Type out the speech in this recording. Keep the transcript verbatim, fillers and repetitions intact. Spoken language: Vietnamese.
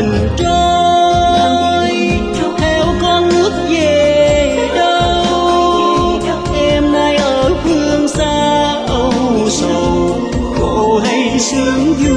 trôi theo con nước về đâu. Em nay ở phương xa âu sầu, khổ hay sướng vui